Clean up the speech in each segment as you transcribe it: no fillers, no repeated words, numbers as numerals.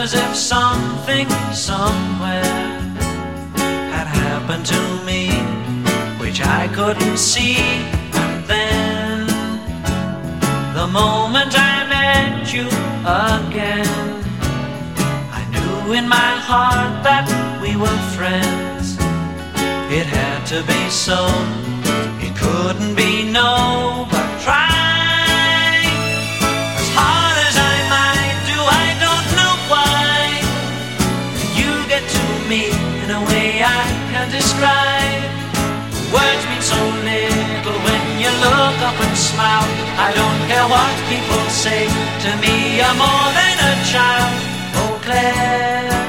as if something somewhere had happened to me, which I couldn't see. And then, the moment I met you again, I knew in my heart that we were friends. It had to be so, it couldn't be no, but try. As hard as I might do, I don't know why. You get to me in a way I can't describe. Words mean so little when you look up and smile. I don't care what people say, to me you're more than a child. Oh Claire,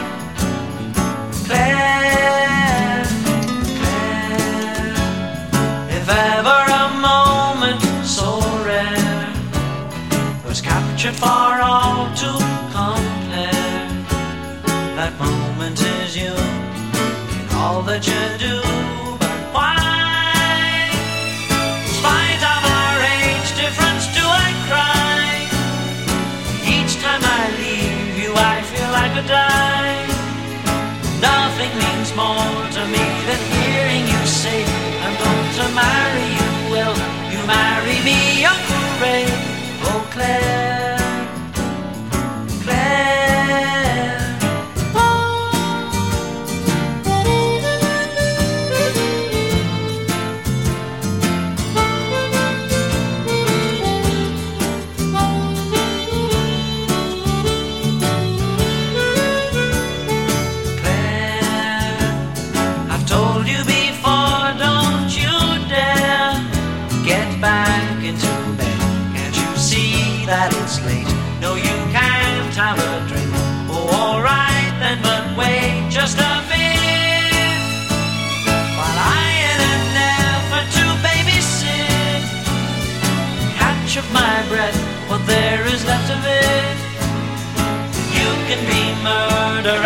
Claire, Claire, if ever a moment so rare was captured for all to compare, that moment is you in all that you do. But why, in spite of our age difference, do I cry? Each time I leave you I feel I could die. Nothing means more to me than hearing you say, I'm going to marry you. Will you marry me, Uncle Ray? Oh Claire, Claire. Back into bed, can't you see that it's late? No, you can't have a drink. Oh, alright then, but wait just a bit, while I, in an effort to babysit, catch up my breath, what there is left of it. You can be murder